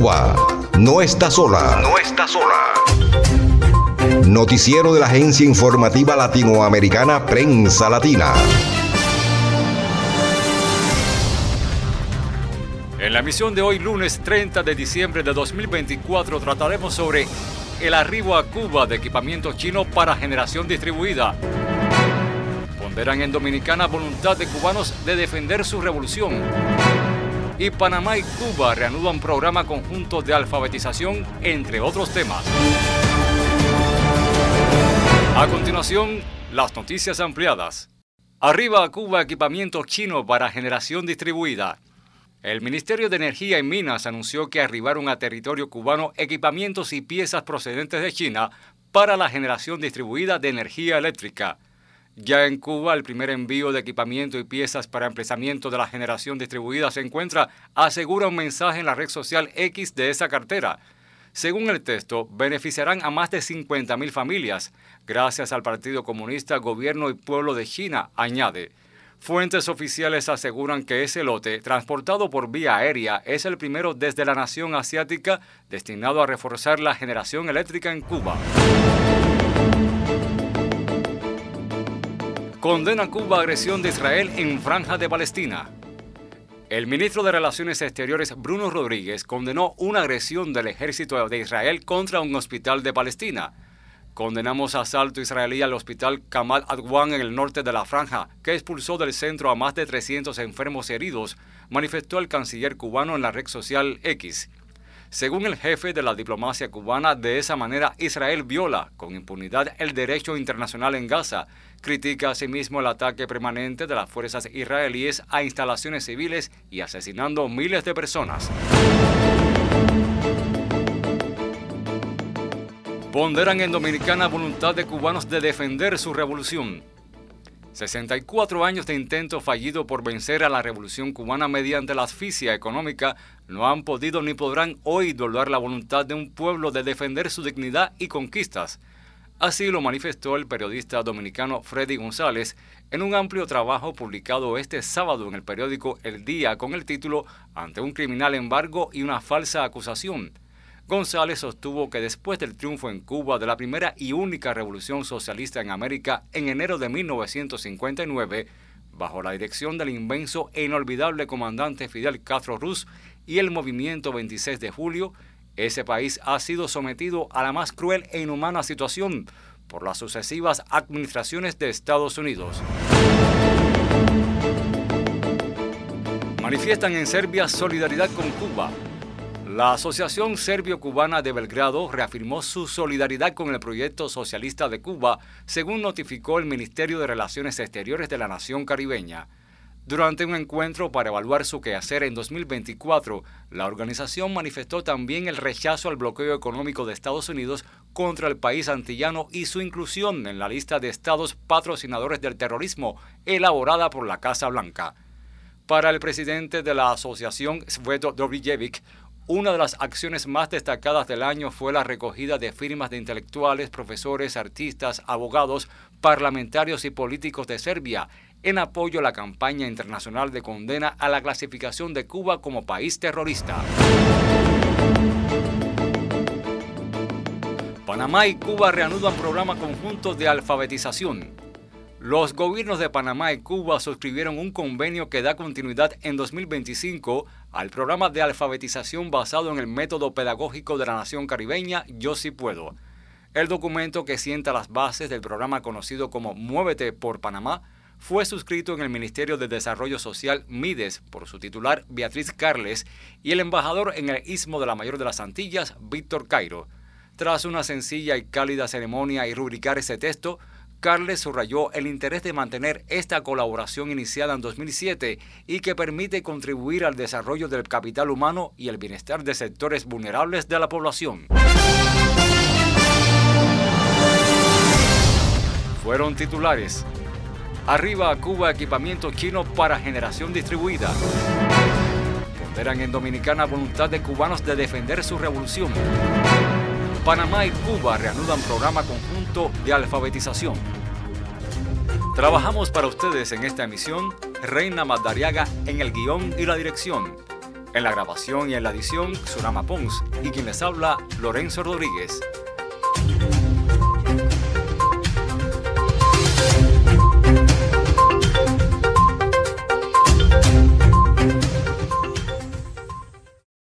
Cuba no está sola. No está sola. Noticiero de la agencia informativa latinoamericana Prensa Latina. En la emisión de hoy, lunes 30 de diciembre de 2024, trataremos sobre el arribo a Cuba de equipamiento chino para generación distribuida. Ponderan en Dominicana voluntad de cubanos de defender su revolución. Y Panamá y Cuba reanudan programa conjunto de alfabetización, entre otros temas. A continuación, las noticias ampliadas. Arriba a Cuba equipamiento chino para generación distribuida. El Ministerio de Energía y Minas anunció que arribaron a territorio cubano equipamientos y piezas procedentes de China para la generación distribuida de energía eléctrica. Ya en Cuba, el primer envío de equipamiento y piezas para emplazamiento de la generación distribuida se encuentra, asegura un mensaje en la red social X de esa cartera. Según el texto, beneficiarán a más de 50.000 familias, gracias al Partido Comunista, Gobierno y Pueblo de China, añade. Fuentes oficiales aseguran que ese lote, transportado por vía aérea, es el primero desde la nación asiática destinado a reforzar la generación eléctrica en Cuba. Condena Cuba agresión de Israel en Franja de Palestina. El ministro de Relaciones Exteriores, Bruno Rodríguez, condenó una agresión del ejército de Israel contra un hospital de Palestina. Condenamos asalto israelí al hospital Kamal Adwan en el norte de la Franja, que expulsó del centro a más de 300 enfermos y heridos, manifestó el canciller cubano en la red social X. Según el jefe de la diplomacia cubana, de esa manera Israel viola con impunidad el derecho internacional en Gaza, critica asimismo el ataque permanente de las fuerzas israelíes a instalaciones civiles y asesinando miles de personas. Ponderan en Dominicana voluntad de cubanos de defender su revolución. 64 años de intento fallido por vencer a la revolución cubana mediante la asfixia económica no han podido ni podrán hoy doblar la voluntad de un pueblo de defender su dignidad y conquistas. Así lo manifestó el periodista dominicano Freddy González en un amplio trabajo publicado este sábado en el periódico El Día con el título Ante un criminal embargo y una falsa acusación. González sostuvo que después del triunfo en Cuba de la primera y única revolución socialista en América en enero de 1959, bajo la dirección del inmenso e inolvidable comandante Fidel Castro Ruz y el movimiento 26 de julio, ese país ha sido sometido a la más cruel e inhumana situación por las sucesivas administraciones de Estados Unidos. Manifiestan en Serbia solidaridad con Cuba. La Asociación Serbio-Cubana de Belgrado reafirmó su solidaridad con el proyecto socialista de Cuba, según notificó el Ministerio de Relaciones Exteriores de la nación caribeña. Durante un encuentro para evaluar su quehacer en 2024, la organización manifestó también el rechazo al bloqueo económico de Estados Unidos contra el país antillano y su inclusión en la lista de estados patrocinadores del terrorismo elaborada por la Casa Blanca. Para el presidente de la asociación, Sveto Dobrijevic, una de las acciones más destacadas del año fue la recogida de firmas de intelectuales, profesores, artistas, abogados, parlamentarios y políticos de Serbia en apoyo a la campaña internacional de condena a la clasificación de Cuba como país terrorista. Panamá y Cuba reanudan programa conjunto de alfabetización. Los gobiernos de Panamá y Cuba suscribieron un convenio que da continuidad en 2025 al programa de alfabetización basado en el método pedagógico de la nación caribeña Yo Sí Puedo. El documento que sienta las bases del programa conocido como Muévete por Panamá fue suscrito en el Ministerio de Desarrollo Social Mides por su titular Beatriz Carles y el embajador en el Istmo de la Mayor de las Antillas, Víctor Cairo. Tras una sencilla y cálida ceremonia y rubricar ese texto, Carles subrayó el interés de mantener esta colaboración iniciada en 2007 y que permite contribuir al desarrollo del capital humano y el bienestar de sectores vulnerables de la población. Fueron titulares. Arriba a Cuba equipamiento chino para generación distribuida. Ponderan en Dominicana voluntad de cubanos de defender su revolución. Panamá y Cuba reanudan programa conjunto de alfabetización. Trabajamos para ustedes en esta emisión, Reina Madariaga en el guión y la dirección. En la grabación y en la edición, Surama Pons, y quien les habla, Lorenzo Rodríguez.